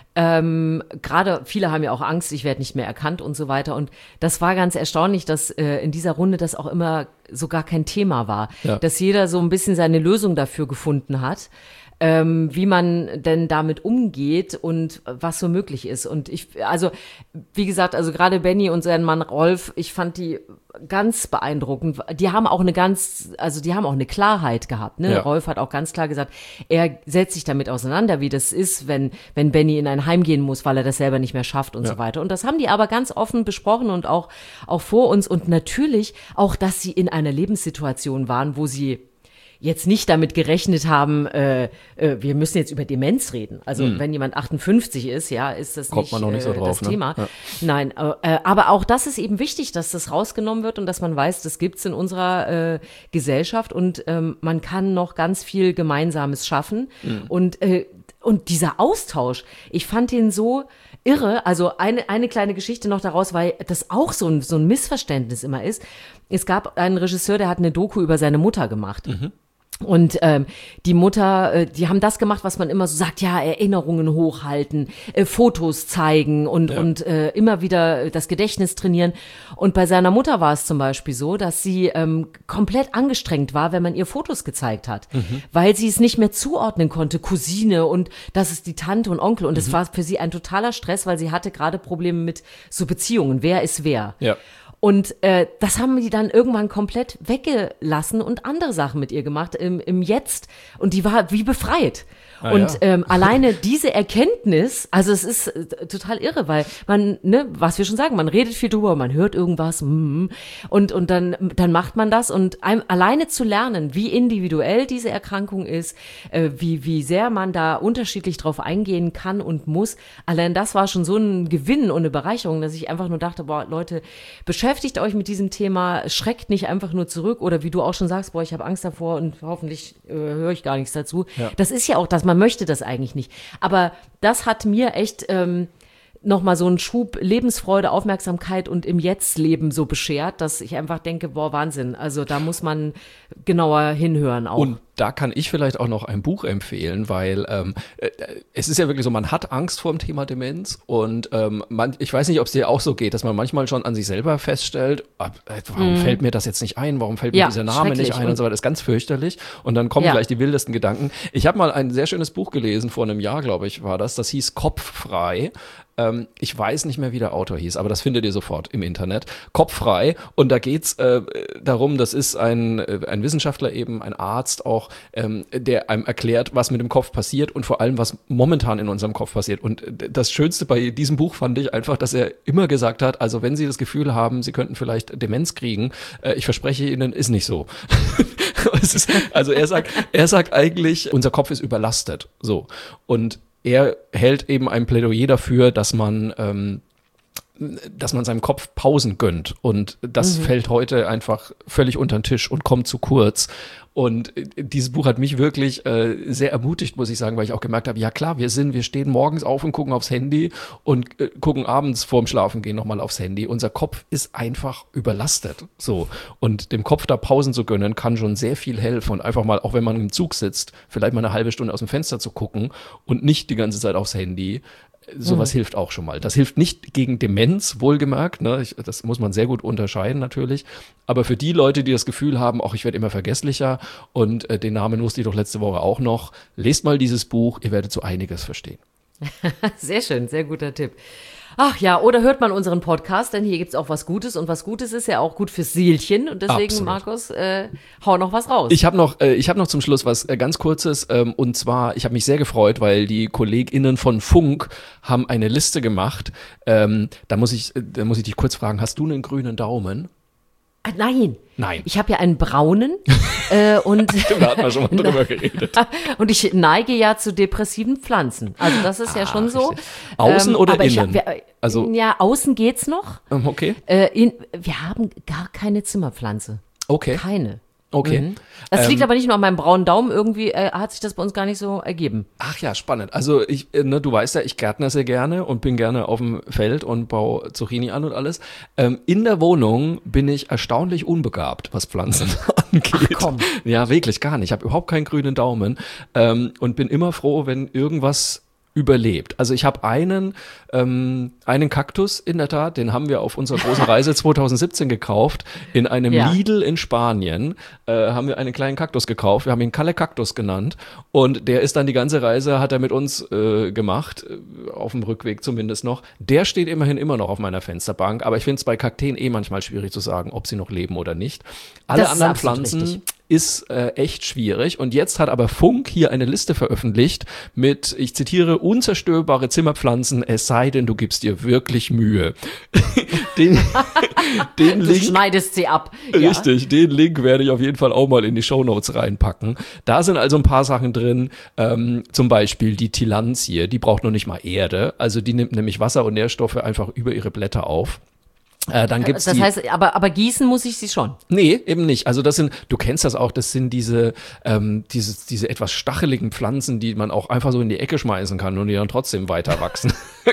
Ähm, gerade viele haben ja auch Angst, ich werde nicht mehr erkannt und so weiter. Und das war ganz erstaunlich, dass äh, in dieser Runde das auch immer so gar kein Thema war. Ja. Dass jeder so ein bisschen seine Lösung dafür gefunden hat. Ähm, wie man denn damit umgeht und was so möglich ist. Und ich, also, wie gesagt, also gerade Benny und sein Mann Rolf, ich fand die ganz beeindruckend. Die haben auch eine ganz, also die haben auch eine Klarheit gehabt, ne? Ja. Rolf hat auch ganz klar gesagt, er setzt sich damit auseinander, wie das ist, wenn, wenn Benny in ein Heim gehen muss, weil er das selber nicht mehr schafft und Ja. so weiter. Und das haben die aber ganz offen besprochen und auch, auch vor uns. Und natürlich auch, dass sie in einer Lebenssituation waren, wo sie jetzt nicht damit gerechnet haben, äh, äh, wir müssen jetzt über Demenz reden. Also Hm. wenn jemand achtundfünfzig ist, ja, ist das Kommt nicht, man noch nicht so äh, drauf, das ne? Thema. Ja. Nein, äh, aber auch das ist eben wichtig, dass das rausgenommen wird und dass man weiß, das gibt's in unserer äh, Gesellschaft und ähm, man kann noch ganz viel Gemeinsames schaffen. Hm. Und äh, und dieser Austausch, ich fand den so irre. Also eine, eine kleine Geschichte noch daraus, weil das auch so ein, so ein Missverständnis immer ist. Es gab einen Regisseur, der hat eine Doku über seine Mutter gemacht. Mhm. Und ähm, die Mutter, äh, die haben das gemacht, was man immer so sagt, ja, Erinnerungen hochhalten, äh, Fotos zeigen und, Ja. und äh, immer wieder das Gedächtnis trainieren. Und bei seiner Mutter war es zum Beispiel so, dass sie ähm, komplett angestrengt war, wenn man ihr Fotos gezeigt hat, Mhm. weil sie es nicht mehr zuordnen konnte, Cousine und das ist die Tante und Onkel. Und es war für sie ein totaler Stress, weil sie hatte gerade Probleme mit so Beziehungen, wer ist wer. Ja. Und äh, das haben die dann irgendwann komplett weggelassen und andere Sachen mit ihr gemacht im, im Jetzt. Und die war wie befreit. Ah, und ja. ähm, alleine diese Erkenntnis, also es ist äh, total irre, weil man, ne, was wir schon sagen, man redet viel drüber, man hört irgendwas mm, und und dann dann macht man das und einem, alleine zu lernen, wie individuell diese Erkrankung ist, äh, wie wie sehr man da unterschiedlich drauf eingehen kann und muss, allein das war schon so ein Gewinn und eine Bereicherung, dass ich einfach nur dachte, boah, Leute, beschäftigt euch mit diesem Thema, schreckt nicht einfach nur zurück oder wie du auch schon sagst, boah, ich habe Angst davor und hoffentlich äh, höre ich gar nichts dazu. Ja. Das ist ja auch das, man möchte das eigentlich nicht. Aber das hat mir echt ähm, nochmal so einen Schub Lebensfreude, Aufmerksamkeit und im Jetzt-Leben so beschert, dass ich einfach denke, boah, Wahnsinn. Also da muss man genauer hinhören auch. Und da kann ich vielleicht auch noch ein Buch empfehlen, weil ähm, äh, es ist ja wirklich so, man hat Angst vor dem Thema Demenz und ähm, man, ich weiß nicht, ob es dir auch so geht, dass man manchmal schon an sich selber feststellt, ah, äh, warum mm. fällt mir das jetzt nicht ein, warum fällt ja, mir dieser Name nicht ein und, und so weiter, das ist ganz fürchterlich und dann kommen ja. gleich die wildesten Gedanken. Ich habe mal ein sehr schönes Buch gelesen, vor einem Jahr, glaube ich, war das, das hieß Kopffrei. Ähm, ich weiß nicht mehr, wie der Autor hieß, aber das findet ihr sofort im Internet. Kopffrei. Und da geht's äh, darum, das ist ein, äh, ein Wissenschaftler eben, ein Arzt auch, ähm, der einem erklärt, was mit dem Kopf passiert und vor allem, was momentan in unserem Kopf passiert. Und das Schönste bei diesem Buch fand ich einfach, dass er immer gesagt hat, also wenn Sie das Gefühl haben, Sie könnten vielleicht Demenz kriegen, äh, ich verspreche Ihnen, ist nicht so. Es ist, also er sagt, er sagt eigentlich, unser Kopf ist überlastet. So. Und er hält eben ein Plädoyer dafür, dass man, ähm, dass man seinem Kopf Pausen gönnt. Und das mhm. fällt heute einfach völlig unter den Tisch und kommt zu kurz. Und dieses Buch hat mich wirklich äh, sehr ermutigt, muss ich sagen, weil ich auch gemerkt habe, ja klar, wir sind, wir stehen morgens auf und gucken aufs Handy und äh, gucken abends vorm Schlafengehen nochmal aufs Handy. Unser Kopf ist einfach überlastet. So. Und dem Kopf da Pausen zu gönnen, kann schon sehr viel helfen. Und einfach mal, auch wenn man im Zug sitzt, vielleicht mal eine halbe Stunde aus dem Fenster zu gucken und nicht die ganze Zeit aufs Handy. Sowas mhm. hilft auch schon mal. Das hilft nicht gegen Demenz, wohlgemerkt. Ne? Ich, das muss man sehr gut unterscheiden natürlich. Aber für die Leute, die das Gefühl haben, ach, ich werde immer vergesslicher und äh, den Namen wusste ich doch letzte Woche auch noch, lest mal dieses Buch, ihr werdet so einiges verstehen. Sehr schön, sehr guter Tipp. Ach ja, oder hört mal unseren Podcast, denn hier gibt's auch was Gutes und was Gutes ist ja auch gut fürs Seelchen und deswegen, Absolut. Markus, äh, hau noch was raus. Ich habe noch, äh, ich habe noch zum Schluss was äh, ganz Kurzes ähm, und zwar, ich habe mich sehr gefreut, weil die KollegInnen von Funk haben eine Liste gemacht. Ähm, da muss ich, da muss ich dich kurz fragen, hast du einen grünen Daumen? Ah, nein. Nein. Ich habe ja einen braunen äh, und Stimmt, da hatten wir schon mal drüber geredet. Und ich neige ja zu depressiven Pflanzen. Also das ist ah, ja schon so. Außen ähm, oder aber innen? Ich, wir, also ja, außen geht's noch. Okay. Äh, in, wir haben gar keine Zimmerpflanze. Okay. Keine. Okay. Mhm. Das ähm, liegt aber nicht nur an meinem braunen Daumen. Irgendwie äh, hat sich das bei uns gar nicht so ergeben. Ach ja, spannend. Also ich, ne, du weißt ja, ich gärtner sehr gerne und bin gerne auf dem Feld und baue Zucchini an und alles. Ähm, in der Wohnung bin ich erstaunlich unbegabt, was Pflanzen angeht. Ach, komm. Ja, wirklich gar nicht. Ich habe überhaupt keinen grünen Daumen ähm, und bin immer froh, wenn irgendwas überlebt. Also ich habe einen ähm, einen Kaktus in der Tat, den haben wir auf unserer großen Reise zwanzig siebzehn gekauft. In einem ja. Lidl in Spanien äh, haben wir einen kleinen Kaktus gekauft. Wir haben ihn Kalle Kaktus genannt und der ist dann die ganze Reise, hat er mit uns äh, gemacht, äh, auf dem Rückweg zumindest noch. Der steht immerhin immer noch auf meiner Fensterbank, aber ich finde es bei Kakteen eh manchmal schwierig zu sagen, ob sie noch leben oder nicht. Alle das anderen Pflanzen richtig. ist äh, echt schwierig. Und jetzt hat aber Funk hier eine Liste veröffentlicht mit, ich zitiere, unzerstörbare Zimmerpflanzen, es sei denn, du gibst dir wirklich Mühe. den, den du Link, schneidest sie ab. Ja. Richtig, den Link werde ich auf jeden Fall auch mal in die Shownotes reinpacken. Da sind also ein paar Sachen drin, ähm, zum Beispiel die Tillandsie, die braucht noch nicht mal Erde, also die nimmt nämlich Wasser und Nährstoffe einfach über ihre Blätter auf. Äh, dann gibt's das die, heißt, aber, aber gießen muss ich sie schon. Nee, eben nicht. Also das sind, du kennst das auch, das sind diese, ähm, diese, diese etwas stacheligen Pflanzen, die man auch einfach so in die Ecke schmeißen kann und die dann trotzdem weiter wachsen.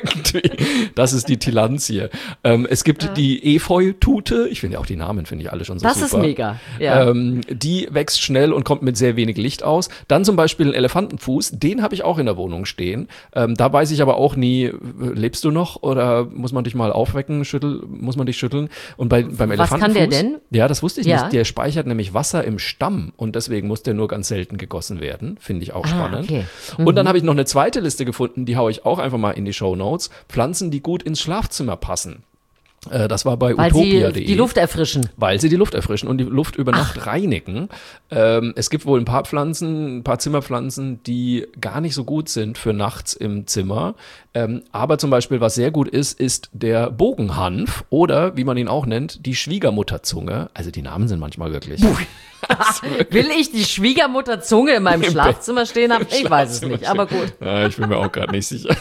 Das ist die Tillandsie. Ähm, es gibt ja. die Efeu-Tute, ich finde ja auch die Namen, finde ich alle schon so das super. Das ist mega, ja. Ähm, die wächst schnell und kommt mit sehr wenig Licht aus. Dann zum Beispiel ein Elefantenfuß, den habe ich auch in der Wohnung stehen. Ähm, da weiß ich aber auch nie, lebst du noch oder muss man dich mal aufwecken, schüttel, muss man dich schütteln. Und bei, beim Was Elefantenfuß, kann der denn? Ja, das wusste ich ja. nicht. Der speichert nämlich Wasser im Stamm und deswegen muss der nur ganz selten gegossen werden. Finde ich auch ah, spannend. Okay. Mhm. Und dann habe ich noch eine zweite Liste gefunden, die haue ich auch einfach mal in die Shownotes. Pflanzen, die gut ins Schlafzimmer passen. Äh, das war bei Weil utopia punkt sie de. die Luft erfrischen. Weil sie die Luft erfrischen und die Luft über Nacht Ach. reinigen. Ähm, es gibt wohl ein paar Pflanzen, ein paar Zimmerpflanzen, die gar nicht so gut sind für nachts im Zimmer. Ähm, aber zum Beispiel, was sehr gut ist, ist der Bogenhanf oder, wie man ihn auch nennt, die Schwiegermutterzunge. Also die Namen sind manchmal wirklich... Will ich die Schwiegermutterzunge in meinem Schlafzimmer stehen haben? Ich weiß es nicht, aber gut. Ja, ich bin mir auch gerade nicht sicher.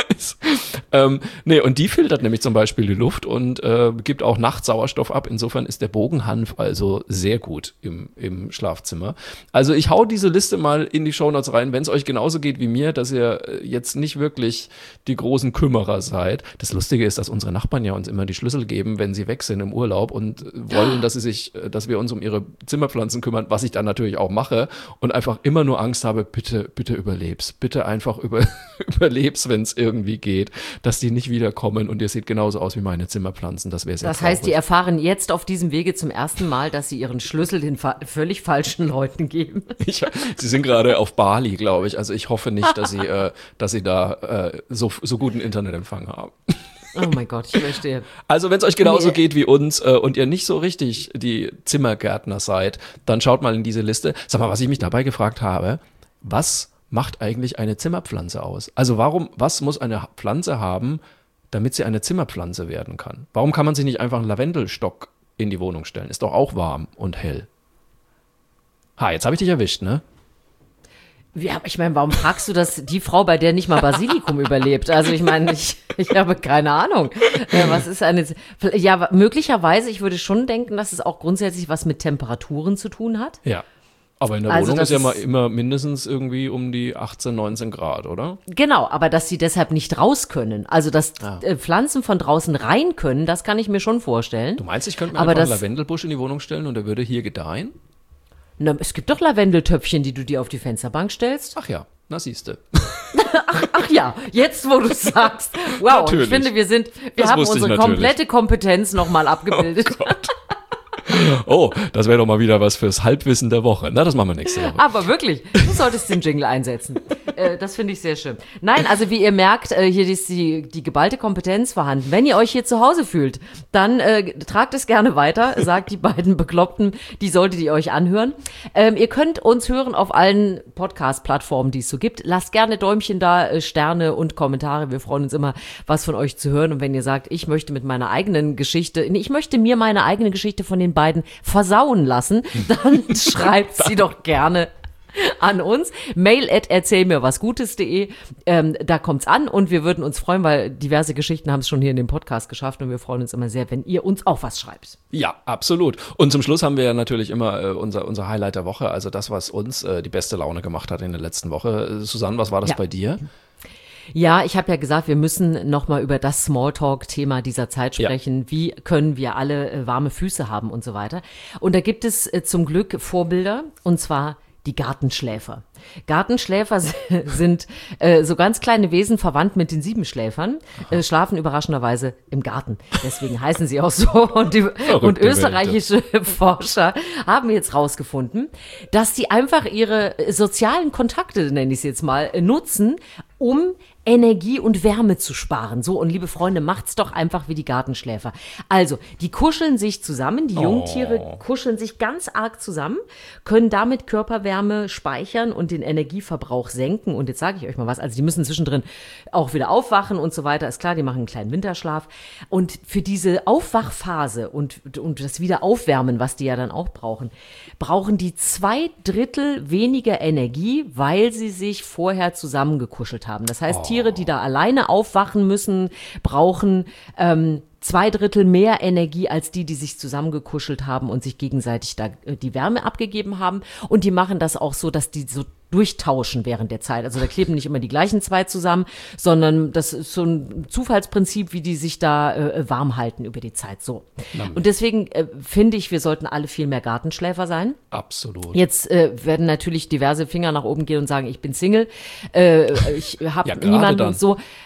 ähm, nee, und die filtert nämlich zum Beispiel die Luft und äh, gibt auch nachts Sauerstoff ab. Insofern ist der Bogenhanf also sehr gut im, im Schlafzimmer. Also ich hau diese Liste mal in die Shownotes rein, wenn es euch genauso geht wie mir, dass ihr jetzt nicht wirklich die großen Kümmerer seid. Das Lustige ist, dass unsere Nachbarn ja uns immer die Schlüssel geben, wenn sie weg sind im Urlaub und wollen, dass sie sich, dass wir uns um ihre Zimmerpflanzen kümmern, was ich dann natürlich auch mache und einfach immer nur Angst habe, bitte, bitte überleb's. Bitte einfach über, überleb's, wenn es irgendwie geht, dass die nicht wiederkommen und ihr seht genauso aus wie meine Zimmerpflanzen. Das wäre sehr Das heißt, traurig. die erfahren jetzt auf diesem Wege zum ersten Mal, dass sie ihren Schlüssel den fa- völlig falschen Leuten geben. Ich, sie sind gerade auf Bali, glaube ich. Also ich hoffe nicht, dass sie, äh, dass sie da äh, so, so guten Internetempfang haben. Oh mein Gott, ich verstehe. Also wenn es euch genauso Nee. geht wie uns äh, und ihr nicht so richtig die Zimmergärtner seid, dann schaut mal in diese Liste. Sag mal, was ich mich dabei gefragt habe, was macht eigentlich eine Zimmerpflanze aus? Also warum, was muss eine Pflanze haben, damit sie eine Zimmerpflanze werden kann? Warum kann man sich nicht einfach einen Lavendelstock in die Wohnung stellen? Ist doch auch warm und hell. Ha, jetzt habe ich dich erwischt, ne? Ja, ich meine, warum fragst du das, die Frau, bei der nicht mal Basilikum überlebt? Also ich meine, ich, ich habe keine Ahnung. Äh, was ist eine, ja, möglicherweise, ich würde schon denken, dass es auch grundsätzlich was mit Temperaturen zu tun hat. Ja. Aber in der Also Wohnung das ist ja mal ist- immer mindestens irgendwie um die achtzehn, neunzehn Grad, oder? Genau, aber dass sie deshalb nicht raus können, also dass Ah. äh, Pflanzen von draußen rein können, das kann ich mir schon vorstellen. Du meinst, ich könnte mir Aber einfach einen das- Lavendelbusch in die Wohnung stellen und der würde hier gedeihen? Na, es gibt doch Lavendeltöpfchen, die du dir auf die Fensterbank stellst. Ach ja, na siehste. Ach ja, jetzt wo du sagst. Wow, Natürlich. ich finde, wir sind, wir Das haben wusste ich unsere natürlich. komplette Kompetenz nochmal abgebildet. Oh, das wäre doch mal wieder was fürs Halbwissen der Woche. Na, das machen wir nächste Woche. Aber wirklich, du solltest den Jingle einsetzen. Äh, das finde ich sehr schön. Nein, also wie ihr merkt, äh, hier ist die, die geballte Kompetenz vorhanden. Wenn ihr euch hier zu Hause fühlt, dann äh, tragt es gerne weiter, sagt die beiden Bekloppten, die solltet ihr euch anhören. Ähm, ihr könnt uns hören auf allen Podcast-Plattformen, die es so gibt. Lasst gerne Däumchen da, äh, Sterne und Kommentare. Wir freuen uns immer, was von euch zu hören. Und wenn ihr sagt, ich möchte mit meiner eigenen Geschichte, nee, ich möchte mir meine eigene Geschichte von den beiden versauen lassen, dann schreibt sie doch gerne an uns. Mail at erzählmirwasgutes.de. Ähm, da kommt's an und wir würden uns freuen, weil diverse Geschichten haben es schon hier in dem Podcast geschafft und wir freuen uns immer sehr, wenn ihr uns auch was schreibt. Ja, absolut. Und zum Schluss haben wir ja natürlich immer äh, unser, unser Highlight der Woche, also das, was uns äh, die beste Laune gemacht hat in der letzten Woche. Äh, Susanne, was war das Ja. bei dir? Ja, ich habe ja gesagt, wir müssen nochmal über das Smalltalk-Thema dieser Zeit Ja. sprechen. Wie können wir alle äh, warme Füße haben und so weiter. Und da gibt es äh, zum Glück Vorbilder, und zwar die Gartenschläfer. Gartenschläfer sind äh, so ganz kleine Wesen, verwandt mit den Siebenschläfern, äh, schlafen überraschenderweise im Garten. Deswegen heißen sie auch so. Und, die, und Welt, österreichische Forscher haben jetzt rausgefunden, dass sie einfach ihre äh, sozialen Kontakte, nenne ich es jetzt mal, äh, nutzen, um Energie und Wärme zu sparen. So, und liebe Freunde, macht's doch einfach wie die Gartenschläfer. Also, die kuscheln sich zusammen, die Jungtiere kuscheln sich ganz arg zusammen, können damit Körperwärme speichern und den Energieverbrauch senken. Und jetzt sage ich euch mal was, also die müssen zwischendrin auch wieder aufwachen und so weiter. Ist klar, die machen einen kleinen Winterschlaf. Und für diese Aufwachphase und, und das Wiederaufwärmen, was die ja dann auch brauchen, brauchen die zwei Drittel weniger Energie, weil sie sich vorher zusammengekuschelt haben. Das heißt, Tiere, die da alleine aufwachen müssen, brauchen ähm, zwei Drittel mehr Energie als die, die sich zusammengekuschelt haben und sich gegenseitig da äh, die Wärme abgegeben haben. Und die machen das auch so, dass die so durchtauschen während der Zeit. Also da kleben nicht immer die gleichen zwei zusammen, sondern das ist so ein Zufallsprinzip, wie die sich da äh, warm halten über die Zeit. So. Und deswegen äh, finde ich, wir sollten alle viel mehr Gartenschläfer sein. Absolut. Jetzt äh, werden natürlich diverse Finger nach oben gehen und sagen, ich bin Single, äh, ich habe Ja, gerade niemanden dann. und so.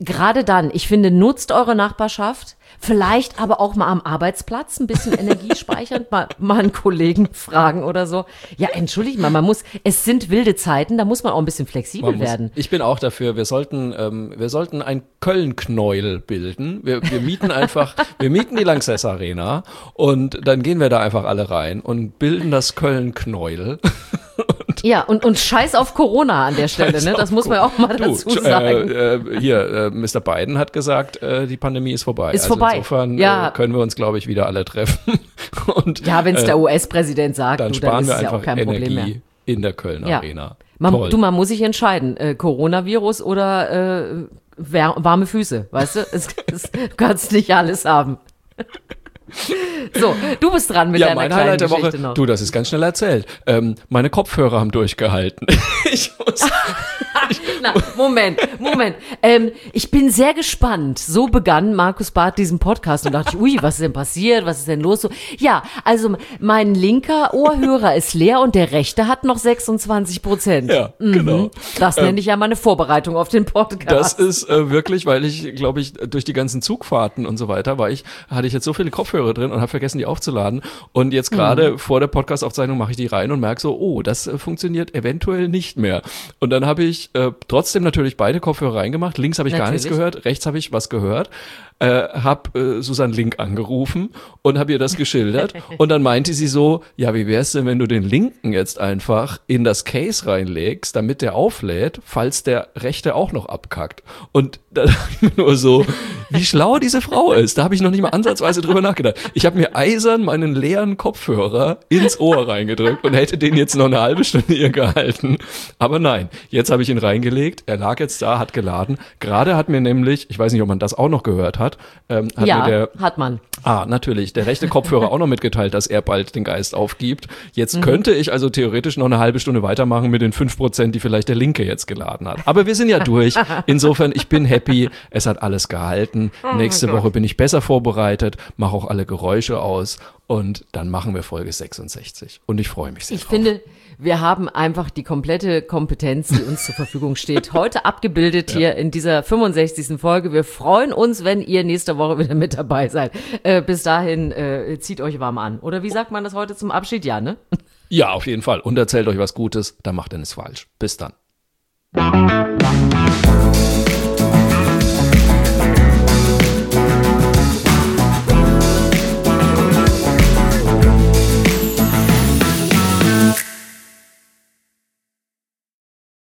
gerade dann, ich finde, nutzt eure Nachbarschaft, vielleicht aber auch mal am Arbeitsplatz ein bisschen Energie speichern, mal, mal einen Kollegen fragen oder so. Ja, entschuldigt mal, man muss, es sind wilde Zeiten, da muss man auch ein bisschen flexibel Man muss, werden. ich bin auch dafür, wir sollten, ähm, wir sollten ein Köln-Knäuel bilden. Wir, wir mieten einfach, wir mieten die Lanxess Arena und dann gehen wir da einfach alle rein und bilden das Köln-Knäuel. Ja, und, und scheiß auf Corona an der Stelle, ne? Das muss man auch mal du, dazu sagen. Äh, äh, hier, äh, Mister Biden hat gesagt, äh, die Pandemie ist vorbei. Ist also vorbei. Insofern Ja. äh, können wir uns, glaube ich, wieder alle treffen. Und, Ja, wenn es äh, der U S-Präsident sagt, dann du, sparen dann wir ist es ja auch einfach kein Problem mehr. Energie in der Köln Ja. Arena. Man, Toll. du, man muss sich entscheiden, äh, Coronavirus oder äh, wär, warme Füße, weißt du? Es, es, du kannst nicht alles haben. So, du bist dran mit ja, deiner mein kleinen Highlight der Geschichte Woche, noch. du, das ist ganz schnell erzählt. Ähm, meine Kopfhörer haben durchgehalten. ich muss, Na, Moment, Moment. Ähm, ich bin sehr gespannt. So begann Markus Barth diesen Podcast und dachte ich, ui, was ist denn passiert? Was ist denn los? So, ja, also mein linker Ohrhörer ist leer und der rechte hat noch sechsundzwanzig Prozent. Ja, mhm. genau. Das Ähm, nenne ich ja meine Vorbereitung auf den Podcast. Das ist äh, wirklich, weil ich, glaube ich, durch die ganzen Zugfahrten und so weiter, war ich, hatte ich jetzt so viele Kopfhörer drin und habe vergessen, die aufzuladen. Und jetzt gerade mhm. vor der Podcast-Aufzeichnung mache ich die rein und merke so, oh, das äh, funktioniert eventuell nicht mehr. Und dann habe ich äh, trotzdem natürlich beide Kopfhörer reingemacht. Links habe ich natürlich. gar nichts gehört, rechts habe ich was gehört. Äh, habe äh, Susanne Link angerufen und habe ihr das geschildert. Und dann meinte sie so, ja, wie wär's denn, wenn du den linken jetzt einfach in das Case reinlegst, damit der auflädt, falls der rechte auch noch abkackt. Und da dachte ich mir nur so, wie schlau diese Frau ist. Da habe ich noch nicht mal ansatzweise drüber nachgedacht. Ich habe mir eisern meinen leeren Kopfhörer ins Ohr reingedrückt und hätte den jetzt noch eine halbe Stunde ihr gehalten. Aber nein, jetzt habe ich ihn reingelegt. Er lag jetzt da, hat geladen. Gerade hat mir nämlich, ich weiß nicht, ob man das auch noch gehört hat, ähm, hat ja, mir der, hat man. Ah, natürlich, der rechte Kopfhörer auch noch mitgeteilt, dass er bald den Geist aufgibt. Jetzt mhm. könnte ich also theoretisch noch eine halbe Stunde weitermachen mit den fünf Prozent, die vielleicht der Linke jetzt geladen hat. Aber wir sind ja durch. Insofern, ich bin happy. Es hat alles gehalten. Oh Nächste Woche bin ich besser vorbereitet, mache auch alle Geräusche aus und dann machen wir Folge sechsundsechzig. Und ich freue mich sehr Ich drauf. finde, wir haben einfach die komplette Kompetenz, die uns zur Verfügung steht, heute abgebildet ja. hier in dieser fünfundsechzigsten Folge. Wir freuen uns, wenn ihr nächste Woche wieder mit dabei seid. Äh, bis dahin, äh, zieht euch warm an. Oder wie sagt man das heute zum Abschied? Ja, ne? Ja, auf jeden Fall. Und erzählt euch was Gutes, da macht ihr nichts falsch. Bis dann.